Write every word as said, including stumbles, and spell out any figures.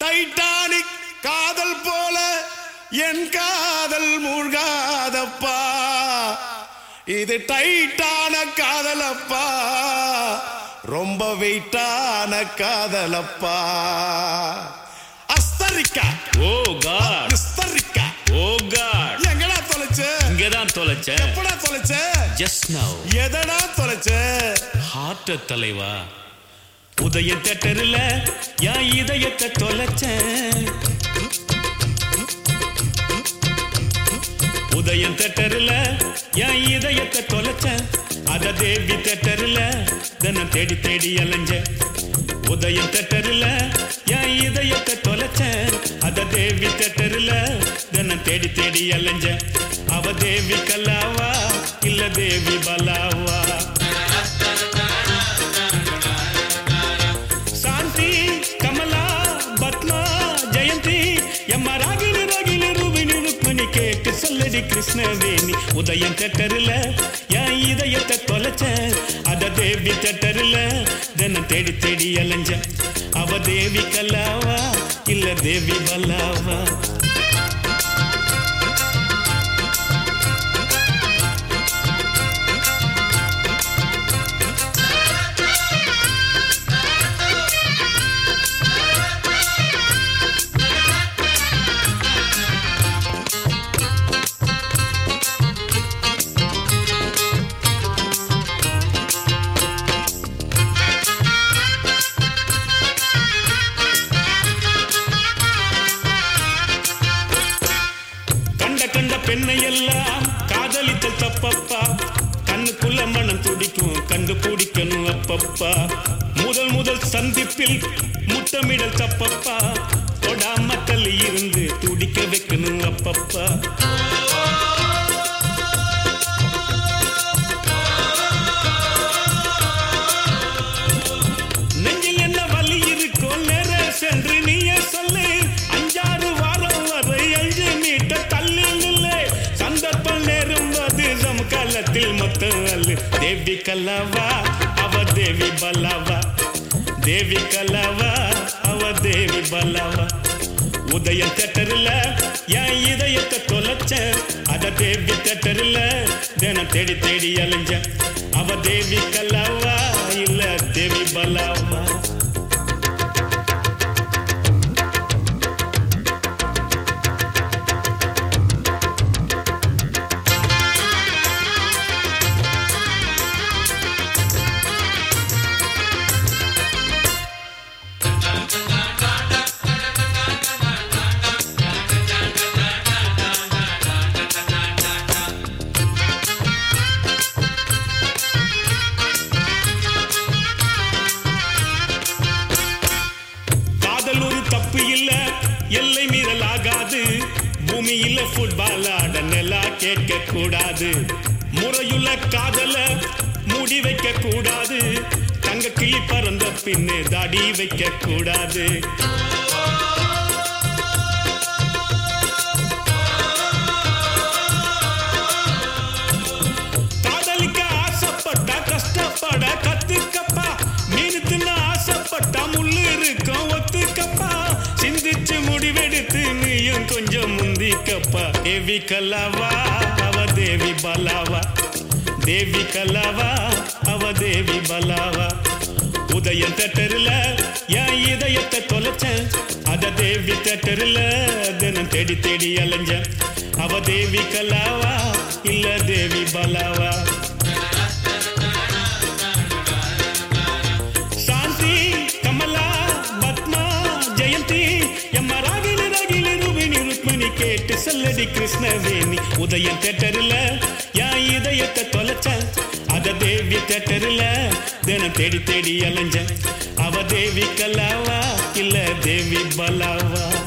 Titanic காதல் போல என் காதல் மூழ்காதப்பா, இது டைட்டான காதலப்பா, ரொம்ப வெயிட்டான காதலப்பா. அஸ்தரிக்கா ஓ காட், அஸ்தரிக்கா ஓ காட், எங்கடா தொலைச்ச? இங்கதான் தொலைச்ச. எப்படா தொலைச்ச? Just now. எதடா தொலைச்ச? ஹார்ட் தலைவா, உதய தேட்டர்ல என் இதயத்தை தொலைச்ச. உதயம் தேட்டர்ல என் இதயத்தை தொலைச்ச. அத தேவி தேட்டர்ல தினம் தேடி தேடி அலைஞ்ச. உதயம் தேட்டர்ல என் இதயத்தை தொலைச்ச. அத தேவி தேட்டர்ல தினம் தேடி தேடி அலைஞ்ச. அவ தேவி கல்லாவா இல்ல தேவி பலாவா? சாந்தி, கமலா, பத்மா, ஜெயந்தி, எம்மா ராகினி ராகினி ரூபினி ருக்மிணி கேட்டு சொல்லடி கிருஷ்ணவேணி. உதயம் தேட்டர்ல என் இதயத்தை தொலைச்ச. அத தேவி தேட்டர்ல தினம் தேடி தேடி அலைஞ்ச. அவ தேவி கல்லாவா இல்ல தேவி பல்லாவா? கண்ட பெண்ணை எல்லாம் காதலித்தல் தப்பப்பா. கண்ணுக்குள்ள மனம் துடிக்கும் கண்டு பிடிக்கணும் அப்பப்பா. முதல் முதல் சந்திப்பில் முத்தமிடல் தப்பப்பா. தொடாம தள்ளி இருந்து துடிக்க வைக்கணும் அப்பப்பா. நெஞ்சில் என்ன வலி இருக்கோ நேர சென்று நீயே சொல்லு. அஞ்சாறு வாரம் வரை அஞ்சு மீட்டர் தள்ளி நில்லை. சந்தர்ப்பம் நேரும்போது சமகாலத்தில் மொத்தம் அல்லு. தேவி கல்லாவா அவ தேவி பல்லாவா? தேவி கல்லாவா அவ தேவி பல்லாவா? உதயம் தேட்டர்ல என் இதயத்தை தொலைச்ச. அத தேவி தேட்டர்ல தினம் தேடி தேடி அலைஞ்ச. அவ தேவி கல்லாவா இல்ல தேவி பல்லாவா? தப்பு இல்ல, எல்லை மீறல் ஆகாது. பூமியில ஃபுட்பால் ஆட நெல்லா கேட்க கூடாது. முறையுள்ள காதல மூடி வைக்க கூடாது. தங்க கிளி பறந்த பின்னே தாடி வைக்க கூடாது. காதலிக்க ஆசைப்பட்டா கஷ்டப்பட கத்துக்கப்பா. மீன் தின்ன ஆசைப்பட்டா முள்ளு இருக்கும் ஒத்துக்கப்பா. சிந்திச்சு முடிவெடுத்து நீயும் கொஞ்சம் முந்திக்கப்பா. தேவி கல்லாவா அவ தேவி பலாவா? தேவி கல்லாவா அவ தேவி பலாவா? உதயம் தேட்டர்ல என் இதயத்தை தொலைச்ச. அத தேவி தேட்டர்ல தினம் தேடி தேடி அலைஞ்ச. அவ தேவி கல்லாவா இல்ல தேவி பலாவா? சாந்தி, கமலா, பத்மா, ஜெயந்தி, எம்மா ராகினி ராகினி ரூபினி ருக்மிணி கேட்டு சொல்லடி கிருஷ்ணவேணி. உதயம் தேட்டர்ல என் இதயத்தை தொலைச்ச. அத தேவி தேட்டர்ல தினம் தேடி தேடி அலைஞ்ச. அவ தேவி கல்லாவா இல்ல தேவி பலாவா?